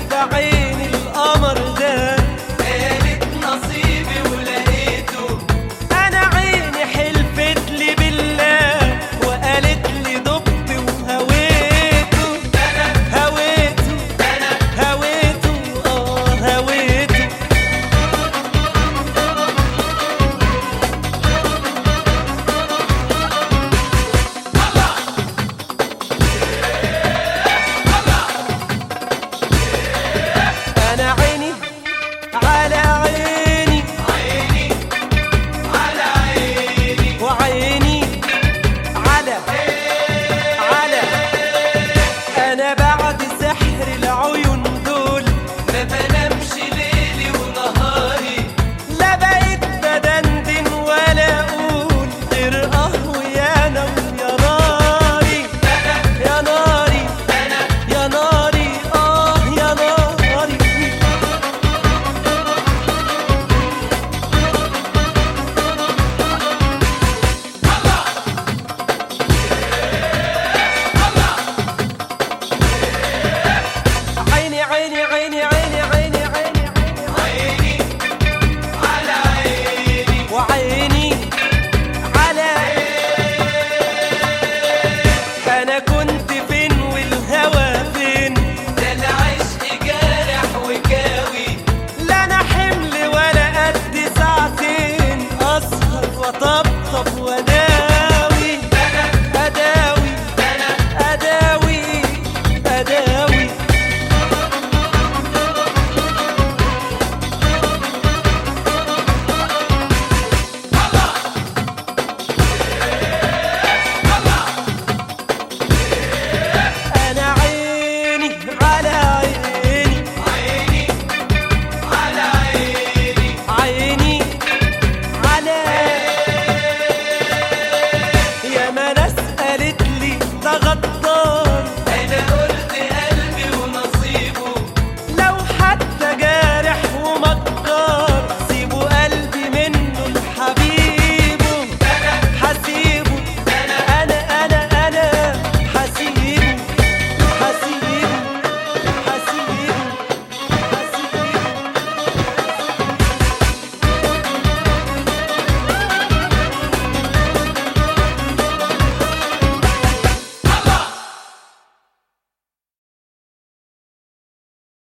في عين القمر ده، قالت نصيبي ولقيته. انا عيني حلفت لي بالله وقالت لي ضبط وهويته. هويته هويته هويته. انا عيني على عيني، عيني على عيني، وعيني على انا بعد سحر العيون دول ما بنامش ليلي ونهاري. لا بقيت بدندن ولا اقول غير يا نار يا ناري يا ناري يا ناري يا ناري. عيني عيني عيني عيني